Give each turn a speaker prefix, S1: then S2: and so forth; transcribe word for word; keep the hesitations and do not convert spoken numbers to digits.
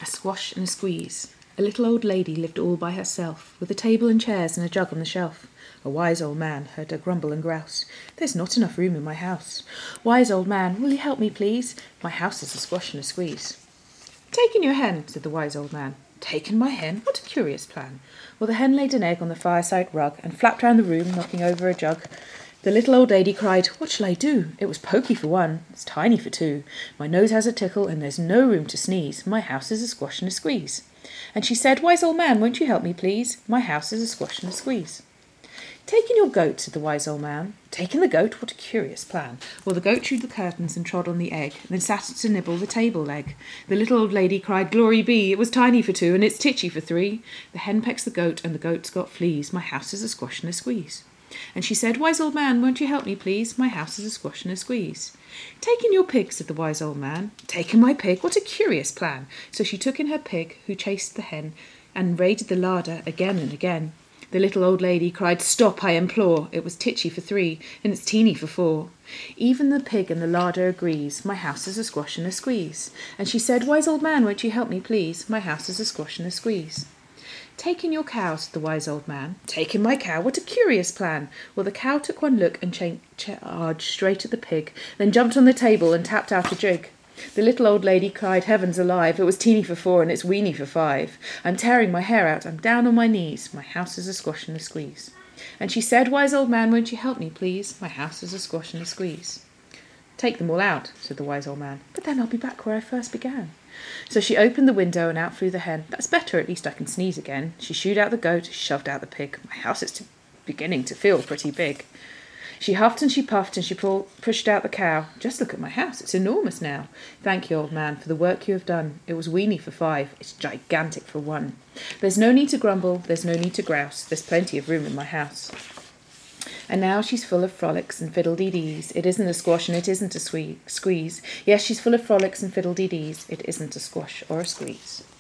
S1: A squash and a squeeze. A little old lady lived all by herself, with a table and chairs and a jug on the shelf. A wise old man heard her grumble and grouse. There's not enough room in my house. Wise old man, will you help me, please? My house is a squash and a squeeze. Taken your hen, said the wise old man. Taken my hen? What a curious plan. Well, the hen laid an egg on the fireside rug and flapped round the room, knocking over a jug. The little old lady cried, what shall I do? It was poky for one, it's tiny for two. My nose has a tickle and there's no room to sneeze. My house is a squash and a squeeze. And she said, wise old man, won't you help me, please? My house is a squash and a squeeze. Taken your goat, said the wise old man. Taken the goat? What a curious plan. Well, the goat chewed the curtains and trod on the egg, and then sat to nibble the table leg. The little old lady cried, glory be, it was tiny for two, and it's titchy for three. The hen pecks the goat, and the goat's got fleas. My house is a squash and a squeeze. And she said, wise old man, won't you help me, please? My house is a squash and a squeeze. Taken your pig, said the wise old man. Taken my pig? What a curious plan. So she took in her pig, who chased the hen, and raided the larder again and again. The little old lady cried, stop, I implore. It was titchy for three, and it's teeny for four. Even the pig in the larder agrees. My house is a squash and a squeeze. And she said, wise old man, won't you help me, please? My house is a squash and a squeeze. Taken your cow, said the wise old man. Taken my cow? What a curious plan. Well, the cow took one look and cha- charged straight at the pig, then jumped on the table and tapped out a jig. The little old lady cried, heavens alive, it was teeny for four and it's weeny for five. I'm tearing my hair out, I'm down on my knees. My house is a squash and a squeeze. And she said, wise old man, won't you help me, please? My house is a squash and a squeeze. Take them all out, said the wise old man. But then I'll be back where I first began. So she opened the window and out flew the hen. That's better, at least I can sneeze again. She shooed out the goat, she shoved out the pig. My house is to beginning to feel pretty big. She huffed and she puffed and she pull, pushed out the cow. Just look at my house, it's enormous now. Thank you, old man, for the work you have done. It was weeny for five, it's gigantic for one. There's no need to grumble, there's no need to grouse. There's plenty of room in my house. And now she's full of frolics and fiddle-dee-dees. It isn't a squash and it isn't a squeeze. Yes, she's full of frolics and fiddle-dee-dees. It isn't a squash or a squeeze.